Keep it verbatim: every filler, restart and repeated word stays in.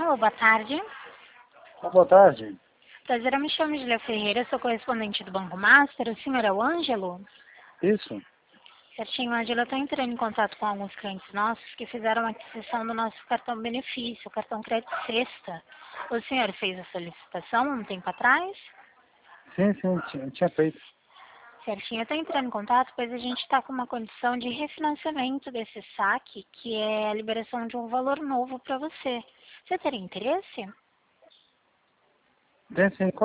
Alô, boa tarde. Ah, boa tarde. Prazer, eu me chamo Julia Ferreira, sou correspondente do Banco Master. O senhor é o Ângelo? Isso. Certinho, Ângelo, eu estou entrando em contato com alguns clientes nossos que fizeram a aquisição do nosso cartão benefício, o cartão crédito sexta. O senhor fez a solicitação um tempo atrás? Sim, sim, tinha, tinha feito. Certinho, eu estou entrando em contato, pois a gente está com uma condição de refinanciamento desse saque, que é a liberação de um valor novo para você. Você teria interesse? Tem sim.